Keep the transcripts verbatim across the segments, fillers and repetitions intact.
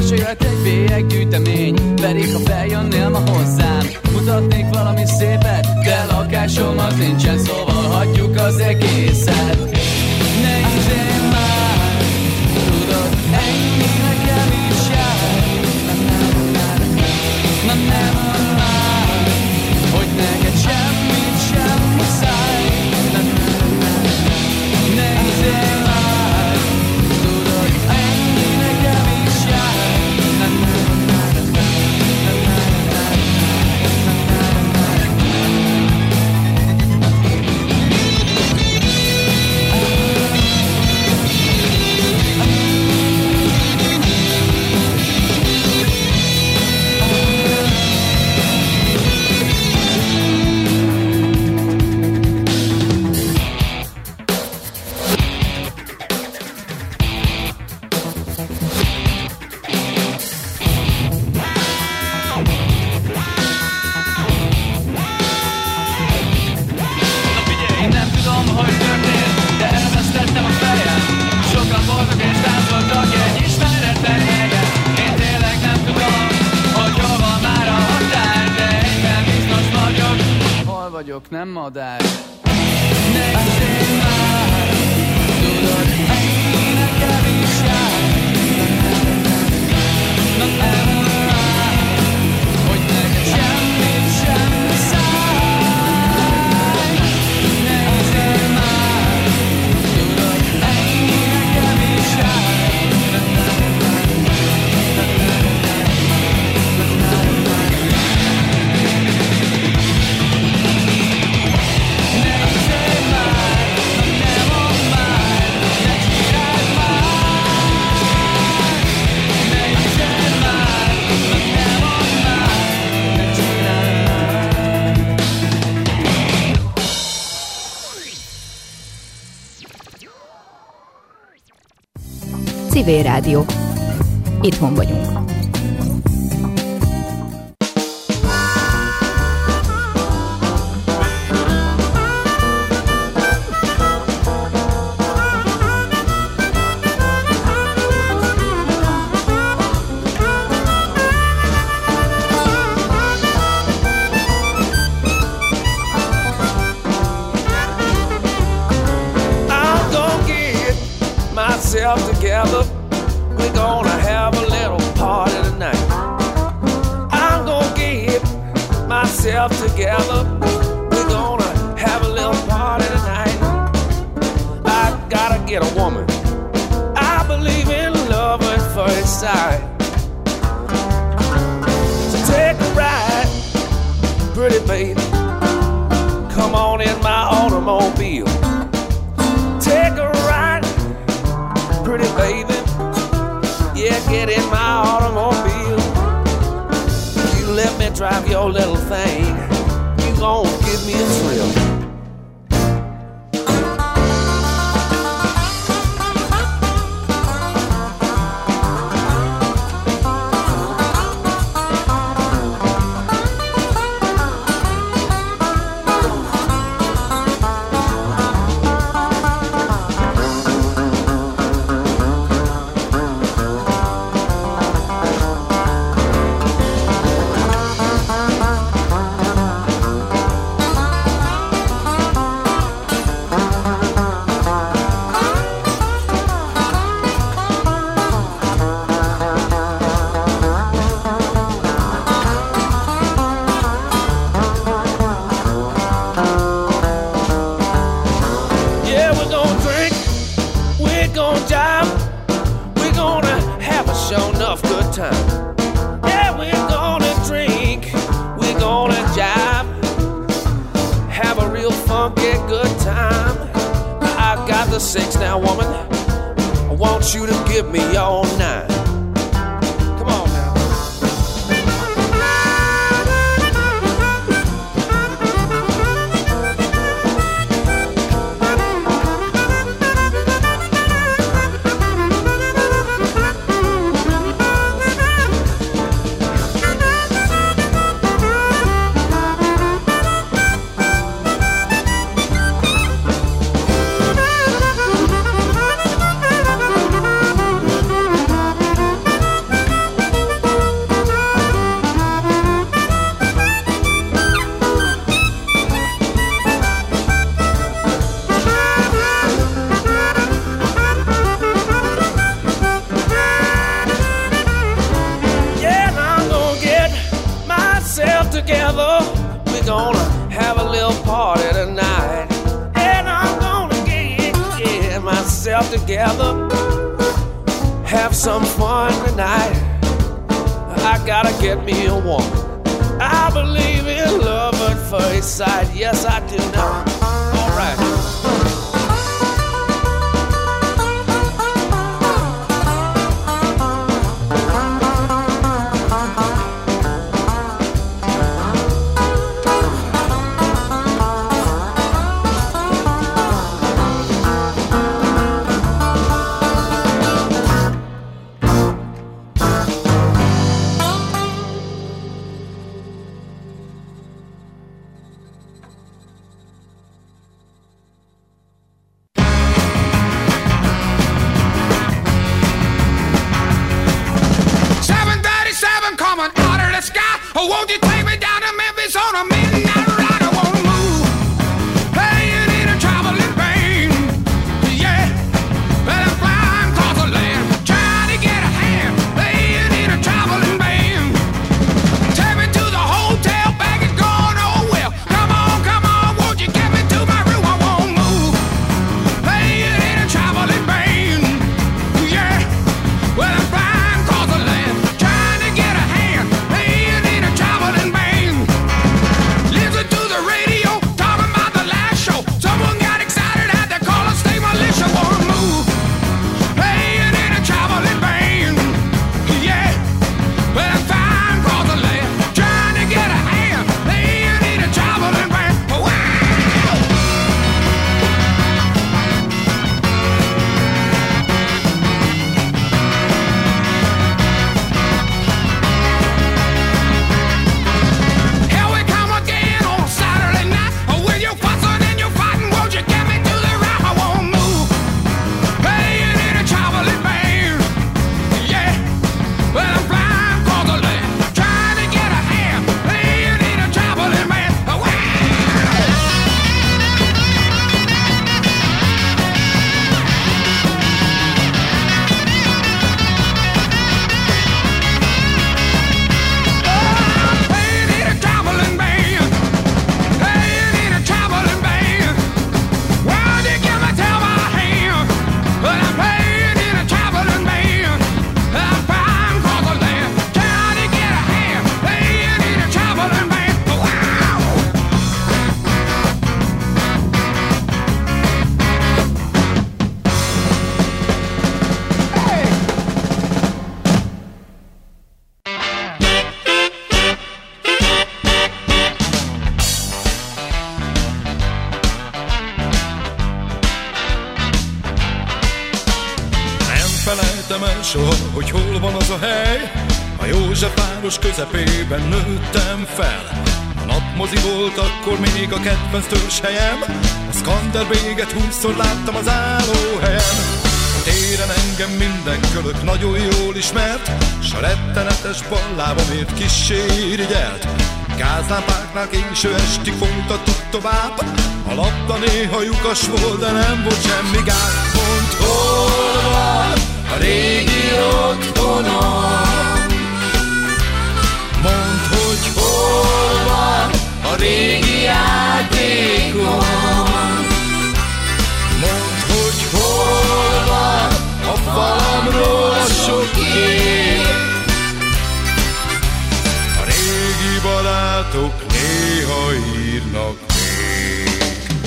Sose jöhet egy bélyeggyűjtemény, pedig ha feljönnél ma hozzám, mutatnék valami szépet, de lakásom az nincsen, szóval hagyjuk az egészet. Ne izélj már, tudod, ennyi nekem is jár. Na nem mondd már, hogy neked semmit sem muszáj. Ne izélj már, tudod, ennyi nekem is jár. Nem madár. Ne izélj már, tudod, ennyi nekem is jár. Na nem mondd már, hogy neked semmit sem muszáj. Ne izélj már, tudod, ennyi nekem is jár. Civil Rádió. Itthon vagyunk. Together, we're gonna have a little party tonight. I'm gonna get myself together, we're gonna have a little party tonight. I gotta get a woman, I believe in love at first sight. So take a ride, pretty baby, come on in my automobile. Take a ride, pretty baby, yeah, get in my automobile. You let me drive your little thing, you gon' give me a thrill. Six now, woman, I want you to give me all nine. Come on now. together. We're gonna have a little party tonight. And I'm gonna get, get myself together. Have some fun tonight. I gotta get me a woman. I believe in love at first sight. Yes, I do now. All right. Oh, won't you take me down to Memphis on a midnight ride? I wanna move, playing in a traveling band. Yeah, well, I'm flying across the land, trying to get a hand, playing in a traveling band. Take me to the hotel, bag is gone, oh well. Come on, come on, won't you get me to my room? I wanna move, playing in a traveling band. Yeah, well, I'm flying across the land, trying to get a hand, playing in a traveling band. Listen to the radio, talking about the last show. Someone got excited, had to call us state militia. Wanna move, playing in a traveling band. Yeah, well, I'm flying across the land, trying to get a hand, playing in a traveling band. Wow! Here we come again on a Saturday night. Oh, with your fussing and your fighting, won't you get me to the right? I won't move, playing in a traveling band. Yeah, well, I'm flying across the land, trying to get a hand, playing in a traveling band. Wow! Playing in a traveling band, playing in a traveling band. Well, you give me tell my hand, but I'm playing in a traveling band. I'm flying across the land, trying to get a hand, playing in a traveling band. Wow! Hey! Nem felejtem el soha, hogy hol van az a hely. A Józsefváros közepében nőttem fel. A napmozi volt akkor még a kedvenc törzshelyem. A Skanderbéget húszszor láttam az állóhelyen. A téren engem minden kölök nagyon jól ismert, s a rettenetes ballábamért kissé irigyelt. Gázlámpáknál késő estig folytattuk tovább. A labda néha lyukas volt, de nem volt semmi gáz. Mondd, hol van a régi otthonom? Mondd, hogy hol van a régi játékom? Mondd, hogy hol van a falamról a sok kép? A régi barátok néha írnak még.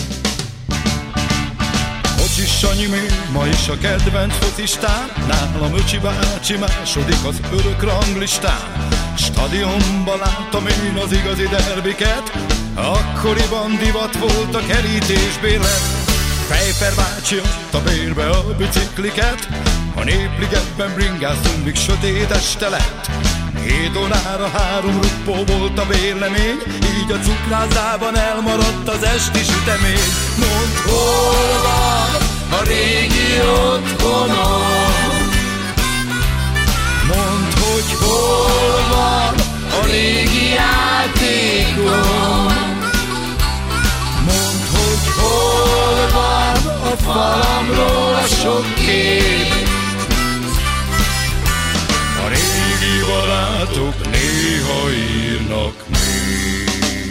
Kocsis Sanyi még ma is a kedvenc focistám, nálam Öcsi bácsi második az örök ranglistán. Stadionban láttam én az igazi derbiket, akkoriban divat volt a kerítésbérlet. Fejper bácsi adta bérbe a bicikliket, a Népligetben bringáztunk, míg sötét este lett. Hét órára három ruppó volt a bérlemény, így a cukrázában elmaradt az esti sütemény. Mondd, hol van a régi otthonom? Mondd, hogy hol van a régi játékom? Mondd, hogy hol van a falamról a sok kép? A régi régi barátok néha írnak még.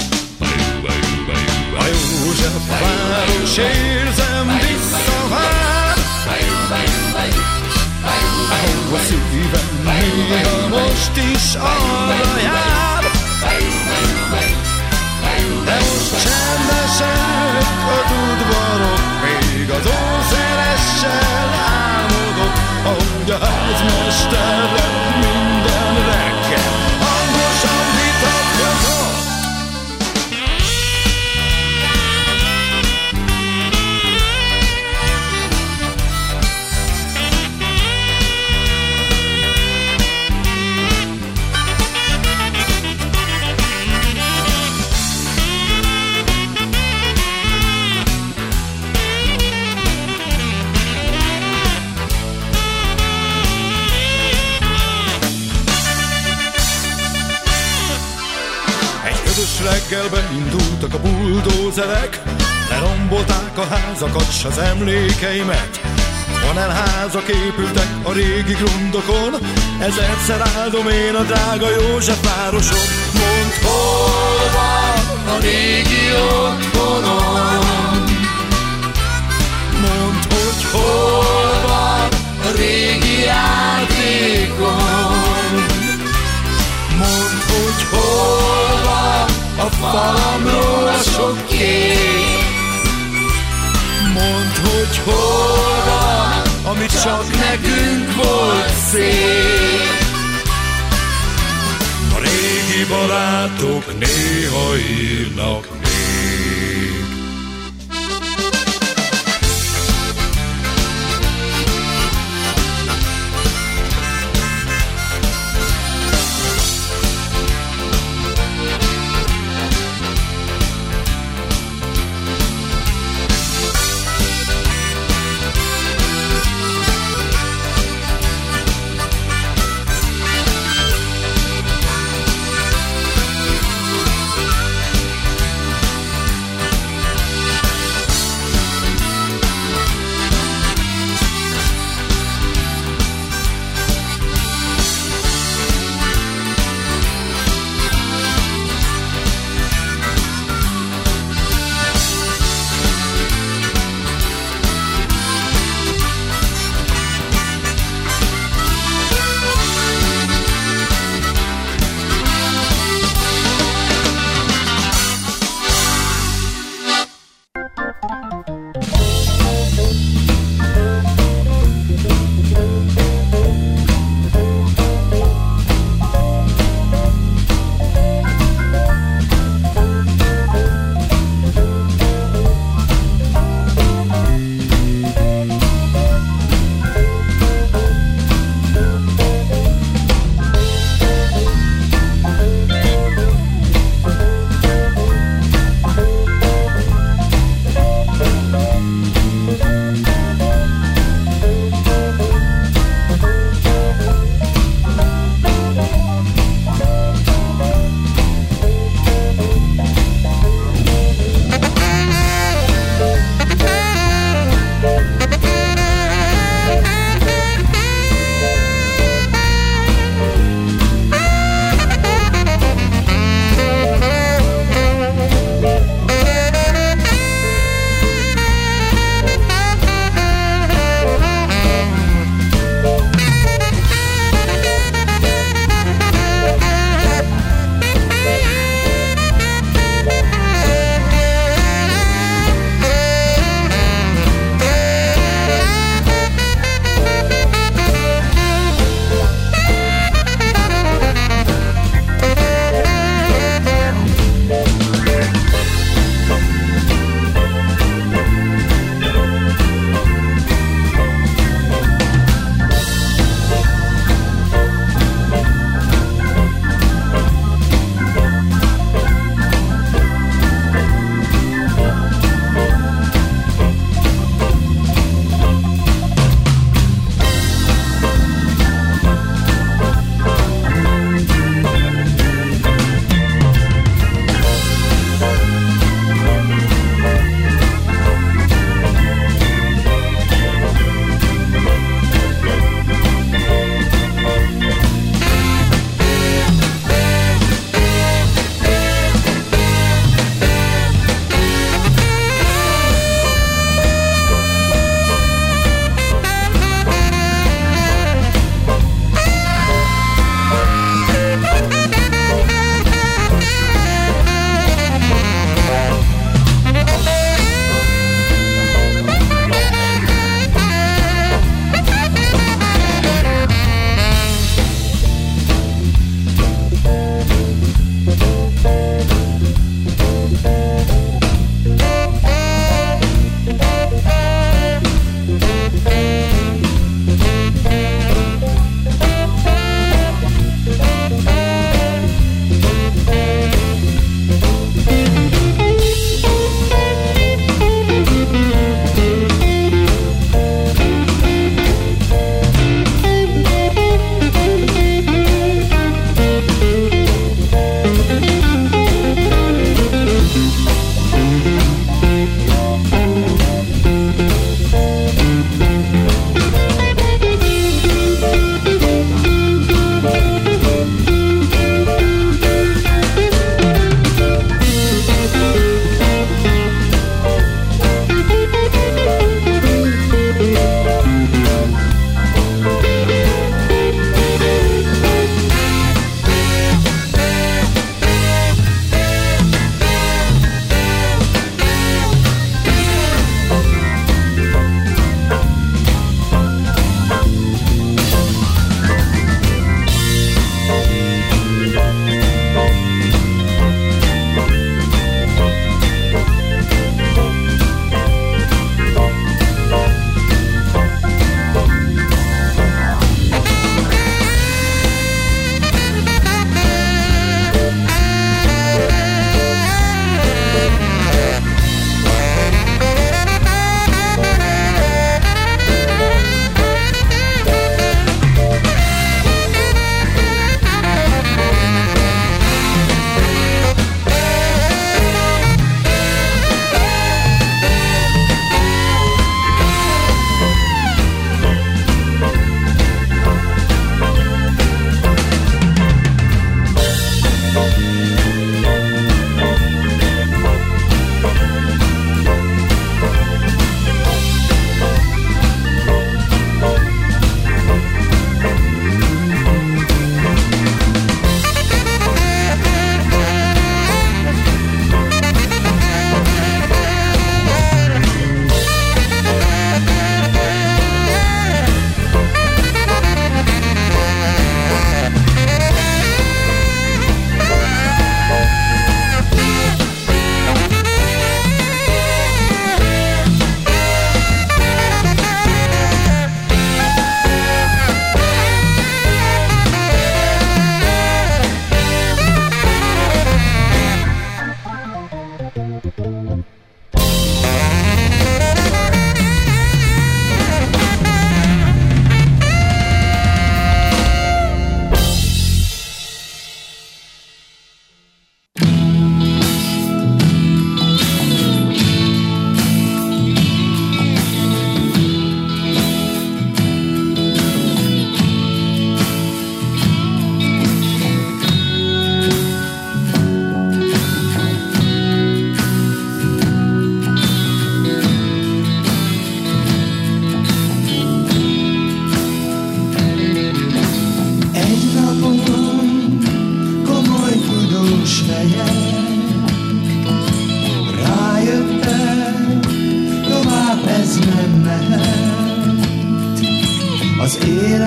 A József város érzem visszavár, ahol a szívem néha most is arra jár. De most csendesek az udvarok, még az ószeressel álmodok, ahogy a házmesterrel minden reggel hangosan vitatkozok. Reggelben indultak a buldózerek, lerombolták a házakat s az emlékeimet. Panelházak épültek a régi grundokon, ezerszer áldom én a drága József városom. Mondd, hol van a régi otthonom? Mondd, hogy hol van a régi játékom? Mondd, hogy hol van a falamról a sok kép. Mondd, hogy hol van, ami csak nekünk volt szép. A régi barátok néha írnak még.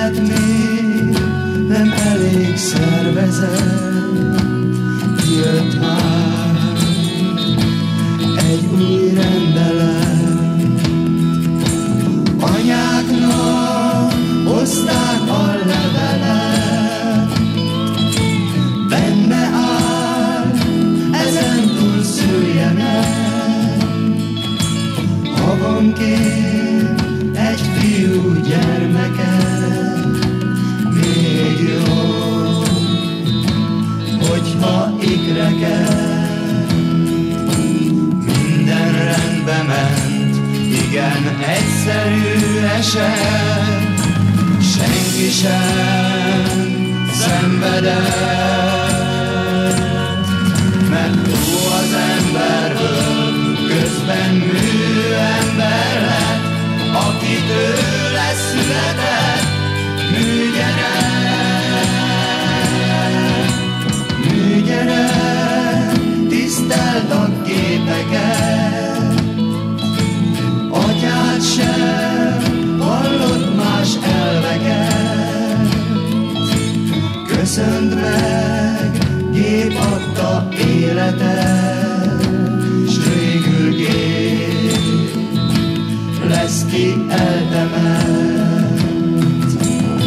élet még nem elég szervezet, jött már egy új rendelet. Anyáknak hozták a levelet, benne áll, ezentúl szüljenek. Havonként egy fiú gyermeket, még jó, hogyha ikreket. Minden rendbe ment, igen, egyszerű eset, senki sem szenvedett, mert túl az emberből közben műember lett, aki tőle született, műgyerek, műgyerek, tisztelt a gépeket, atyát sem hallott más elveket, köszönt meg, gép adta életet, s végül gép lesz ki eltemel.